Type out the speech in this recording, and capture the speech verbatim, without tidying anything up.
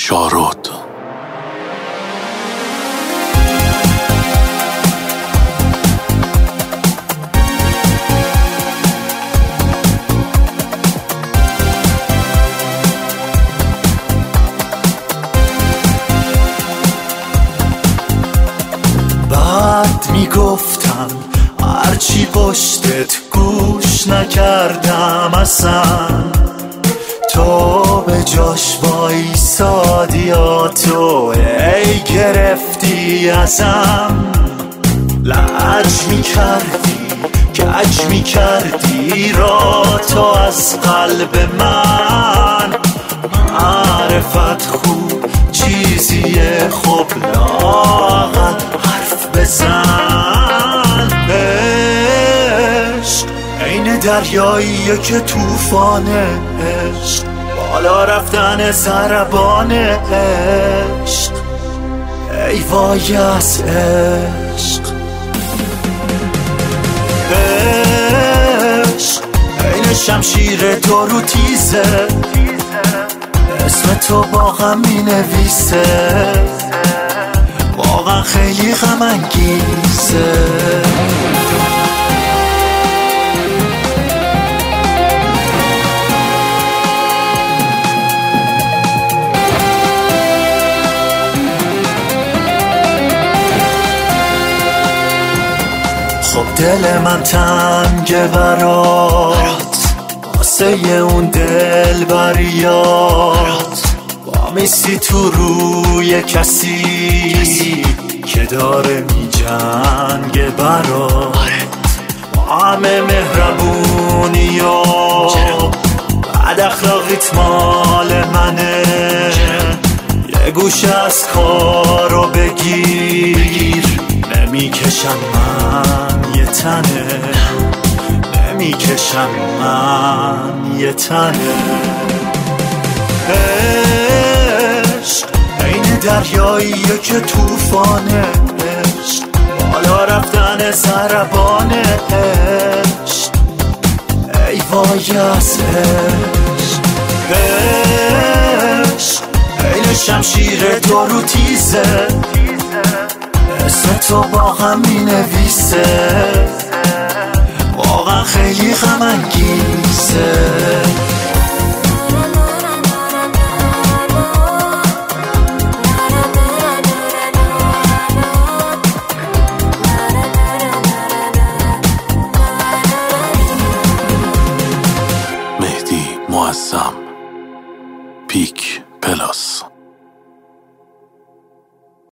شارود. بعد میگفتم هرچی پشتت گوش نکردم اصلا، تو به جاش وایسادی یا تو ای گرفتی ازم. لج میکردی کج میکردی را تو از قلب من. معرفت خوب چیزیه، خب لااقل حرف بزن. عشق عین دریاییه که توفانه، عشق بالا رفتن سربان عشق. ای وای از عشق. عشق عین شمشیر دو رو تیزه، اسم تو با غم می نویسه، واقعا خیلی غم انگیزه. خب دل من تنگه برات، واسه اون دل بریات. با میسی تو روی کسی که داره می جنگه برات. با همه مهربونی و بد اخلاقیت مال منه. یه گوشه از کارو بگیر، نمیکشم من یه تنه، نمیکشم من یه تنه. عشق عین دریاییه که توفانه، عشق بالا رفتن سربان عشق. ای وای از عشق. عشق عین شمشیر دو رو تیزه، اسم تو با غم می نویسه، واقعا خیلی غم انگیزه. مهدی معظم، پیک پلاس.